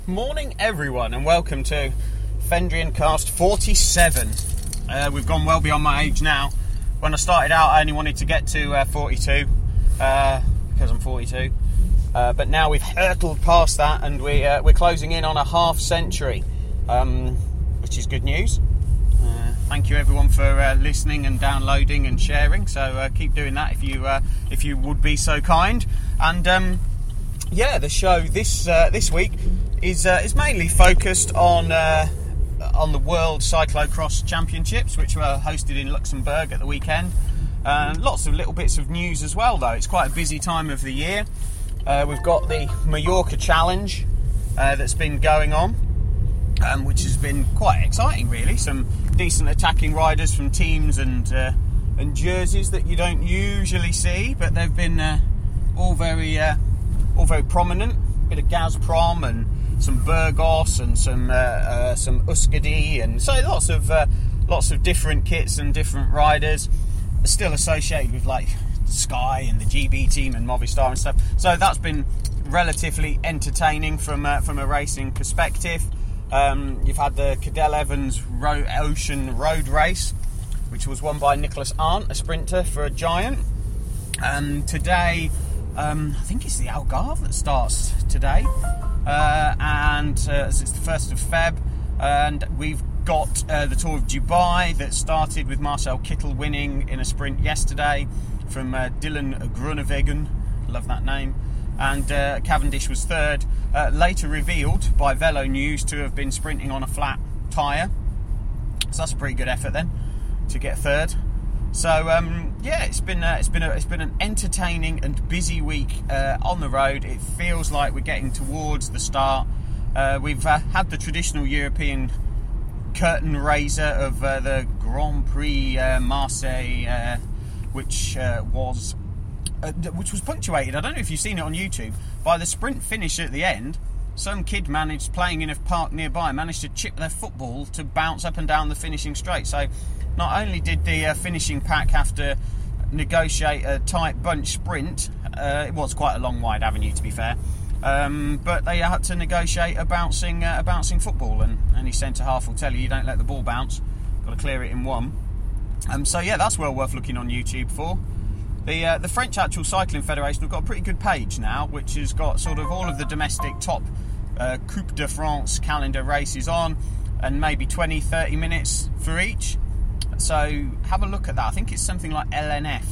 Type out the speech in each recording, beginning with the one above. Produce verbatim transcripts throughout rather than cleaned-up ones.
Morning everyone and welcome to Fendrian Cast forty-seven. Uh, we've gone well beyond my age now. When I started out I only wanted to get to uh, forty-two uh, because I'm forty-two. Uh, but now we've hurtled past that and we, uh, we're closing in on a half century, um, which is good news. Uh, thank you everyone for uh, listening and downloading and sharing. So uh, keep doing that if you uh, if you would be so kind. And um, yeah, the show this uh, this week is uh, is mainly focused on uh, on the World Cyclocross Championships, which were hosted in Luxembourg at the weekend. Uh, lots of little bits of news as well, though. It's quite a busy time of the year. Uh, we've got the Mallorca Challenge uh, that's been going on, um, which has been quite exciting, really. Some decent attacking riders from teams and uh, and jerseys that you don't usually see, but they've been uh, all very uh, all very prominent. A bit of Gazprom and some Burgos and some uh, uh, some Euskadi, and so lots of uh, lots of different kits and different riders, still associated with like Sky and the G B team and Movistar and stuff. So that's been relatively entertaining from uh, from a racing perspective. Um, you've had the Cadel Evans Ro- Ocean Road Race, which was won by Nicholas Arndt, a sprinter for a Giant. Um, today, um, I think it's the Algarve that starts today. Uh, and uh, it's the first of February, and we've got uh, the Tour of Dubai that started with Marcel Kittel winning in a sprint yesterday from uh, Dylan Groenewegen, love that name, and uh, Cavendish was third, uh, later revealed by Velo News to have been sprinting on a flat tyre, so that's a pretty good effort then to get third. So um, yeah, it's been uh, it's been a, it's been an entertaining and busy week uh, on the road. It feels like we're getting towards the start. Uh, we've uh, had the traditional European curtain raiser of uh, the Grand Prix uh, Marseille, uh, which uh, was uh, which was punctuated. I don't know if you've seen it on YouTube, by the sprint finish at the end. Some kid managed, playing in a park nearby, managed to chip their football to bounce up and down the finishing straight. So not only did the uh, finishing pack have to negotiate a tight bunch sprint, uh, it was quite a long wide avenue to be fair, um, but they had to negotiate a bouncing uh, a bouncing football, and any centre half will tell you you don't let the ball bounce, got to clear it in one. Um, so yeah, that's well worth looking on YouTube for. The uh, the French Actual Cycling Federation have got a pretty good page now, which has got sort of all of the domestic top uh, Coupe de France calendar races on, and maybe twenty, thirty minutes for each. So have a look at that. I think it's something like L N F.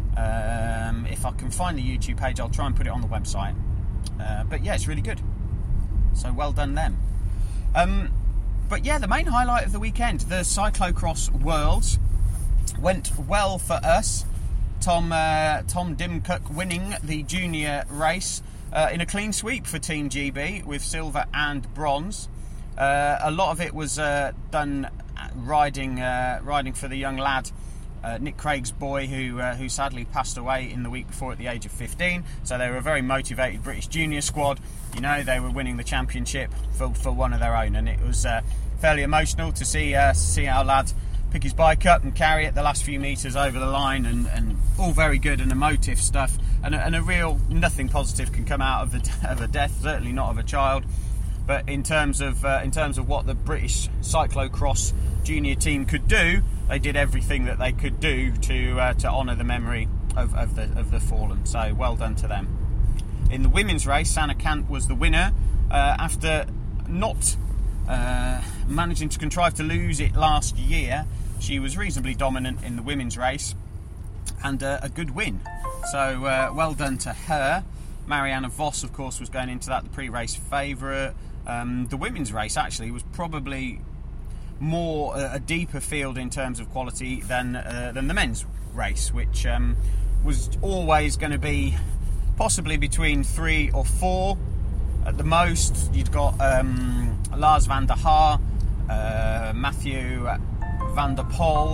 Um, if I can find the YouTube page, I'll try and put it on the website. Uh, but yeah, it's really good. So well done them. Um, but yeah, the main highlight of the weekend, the Cyclocross Worlds, went well for us. Tom uh, Tom Dimcock winning the junior race uh, in a clean sweep for Team G B with silver and bronze. Uh, a lot of it was uh, done riding uh, riding for the young lad, uh, Nick Craig's boy, who uh, who sadly passed away in the week before at the age of fifteen. So they were a very motivated British junior squad. You know, they were winning the championship for, for one of their own, and it was uh, fairly emotional to see uh, see our lad pick his bike up and carry it the last few metres over the line, and, and all very good and emotive stuff, and a, and a real nothing positive can come out of the of a death, certainly not of a child. But in terms of uh, in terms of what the British cyclocross junior team could do, they did everything that they could do to uh, to honour the memory of, of the of the fallen. So well done to them. In the women's race, Sanne Cant was the winner uh, after not uh, managing to contrive to lose it last year. She was reasonably dominant in the women's race, and uh, a good win. So uh, well done to her. Marianne Vos, of course, was going into that, the pre-race favourite. Um, the women's race actually was probably more uh, a deeper field in terms of quality than uh, than the men's race, which um, was always going to be possibly between three or four at the most. You'd got um, Lars van der Haar, uh, Matthew van der Poel,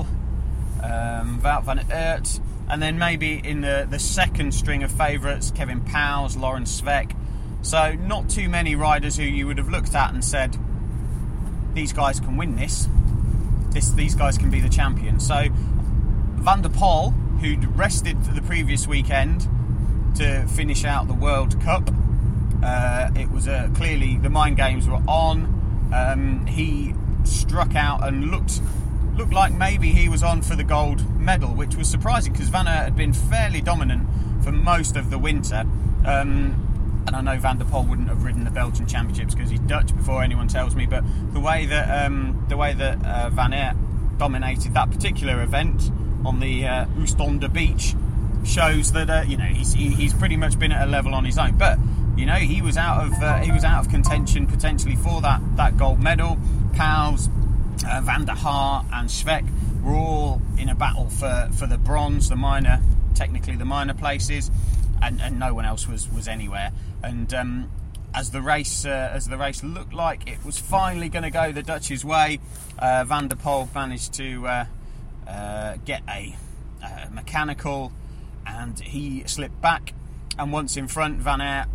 um, Wout van Aert, and then maybe in the, the second string of favourites, Kevin Powers, Lauren Svek. So not too many riders who you would have looked at and said, these guys can win this. this these guys can be the champions. So Van der Poel, who'd rested the previous weekend to finish out the World Cup, uh, it was was a, clearly the mind games were on. Um, he struck out and looked looked like maybe he was on for the gold medal, which was surprising because Van Aert had been fairly dominant for most of the winter. Um, and I know Van der Poel wouldn't have ridden the Belgian Championships because he's Dutch before anyone tells me, but the way that um, the way that uh, Van Aert dominated that particular event on the uh, Oostende beach shows that uh, you know he's he, he's pretty much been at a level on his own. But you know he was out of uh, he was out of contention potentially for that that gold medal. Pauwels, uh, Van der Haar, and Schweck were all in a battle for, for the bronze, the minor, technically the minor places, and, and no one else was was anywhere. And um, as the race uh, as the race looked like it was finally going to go the Dutch's way, uh, Van der Poel managed to uh, uh, get a, a mechanical, and he slipped back. And once in front, Van Aert.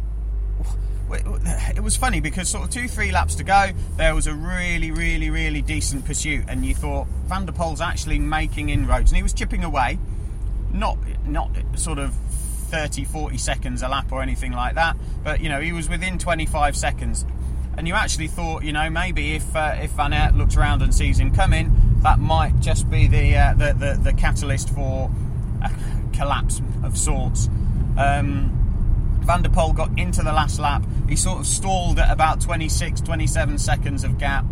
It was funny because sort of two, three laps to go, there was a really, really, really decent pursuit, and you thought Van der Poel's actually making inroads, and he was chipping away, not not sort of thirty, forty seconds a lap or anything like that, but you know he was within twenty-five seconds, and you actually thought, you know, maybe if uh, if Van Aert looks around and sees him coming, that might just be the uh, the, the the catalyst for a collapse of sorts. Um, Van der Poel got into the last lap. He sort of stalled at about twenty-six, twenty-seven seconds of gap,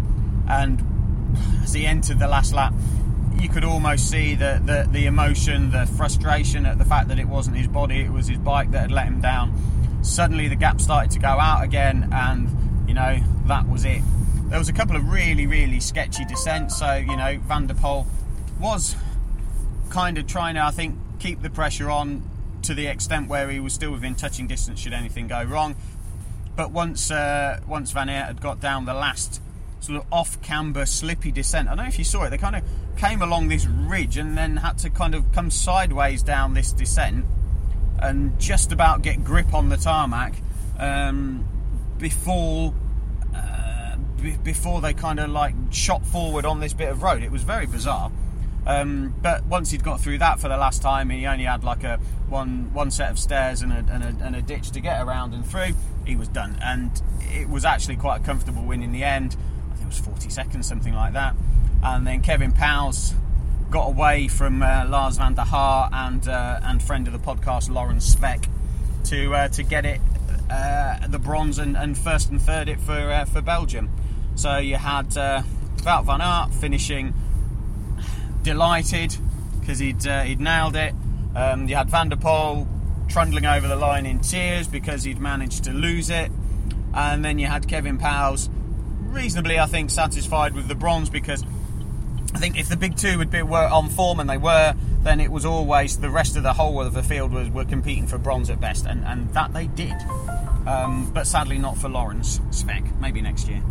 and as he entered the last lap, you could almost see the, the, the emotion, the frustration at the fact that it wasn't his body, it was his bike that had let him down. Suddenly the gap started to go out again, and you know, that was it. There was a couple of really, really sketchy descents, so you know, Van der Poel was kind of trying to, I think, keep the pressure on to the extent where he was still within touching distance should anything go wrong. But once uh, once Van Aert had got down the last sort of off-camber, slippy descent, I don't know if you saw it, they kind of came along this ridge and then had to kind of come sideways down this descent and just about get grip on the tarmac um, before uh, b- before they kind of like shot forward on this bit of road. It was very bizarre. Um, but once he'd got through that for the last time, he only had like a one one set of stairs and a, and a, and a ditch to get around and through. He was done, and it was actually quite a comfortable win in the end. I think it was forty seconds, something like that. And then Kevin Pauwels got away from uh, Lars van der Haar and uh, and friend of the podcast Laurens Schweck to uh, to get it uh, the bronze and, and first and third it for uh, for Belgium. So you had uh, Wout van Aert finishing delighted because he'd uh, he'd nailed it. Um, you had Van der Poel trundling over the line in tears because he'd managed to lose it, and then you had Kevin Pauwels reasonably, I think, satisfied with the bronze, because I think if the big two would be were on form, and they were, then it was always the rest of the whole of the field was were competing for bronze at best, and, and that they did. Um, but sadly not for Laurens Schweck. Maybe next year.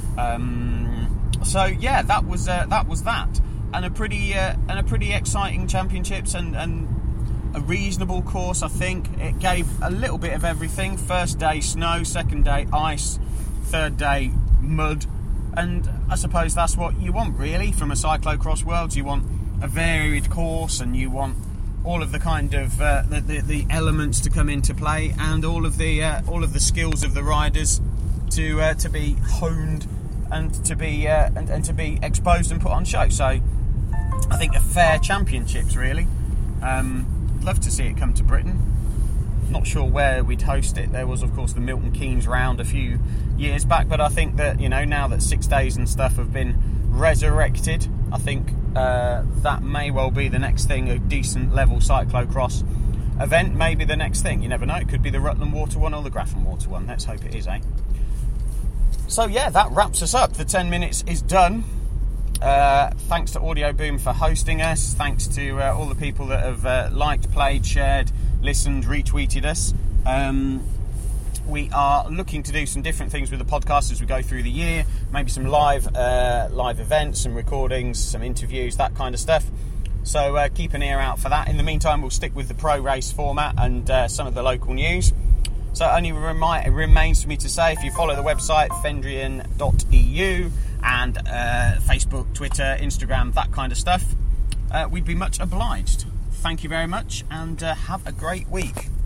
Um, so yeah, that was uh, that was that. And a pretty uh, and a pretty exciting championships, and, and a reasonable course. I think it gave a little bit of everything. First day snow, second day ice, third day mud, and I suppose that's what you want really from a cyclocross world. You want a varied course, and you want all of the kind of uh, the, the the elements to come into play, and all of the uh, all of the skills of the riders to uh, to be honed and to be uh, and, and to be exposed and put on show. So I think a fair championships, really. Um, love to see it come to Britain. Not sure where we'd host it. There was, of course, the Milton Keynes round a few years back, but I think that, you know, now that six days and stuff have been resurrected, I think uh, that may well be the next thing, a decent level cyclocross event. Maybe the next thing. You never know. It could be the Rutland Water one or the Grafham Water one. Let's hope it is, eh? So, yeah, that wraps us up. The ten minutes is done. Uh, thanks to Audio Boom for hosting us. Thanks to uh, all the people that have uh, liked, played, shared, listened, retweeted us. Um, we are looking to do some different things with the podcast as we go through the year. Maybe some live uh, live events, some recordings, some interviews, that kind of stuff. So uh, keep an ear out for that. In the meantime, we'll stick with the pro race format and uh, some of the local news. So it only remi- it remains for me to say, if you follow the website fendrian dot e u and uh, Facebook, Twitter, Instagram, that kind of stuff, uh, we'd be much obliged. Thank you very much, and uh, have a great week.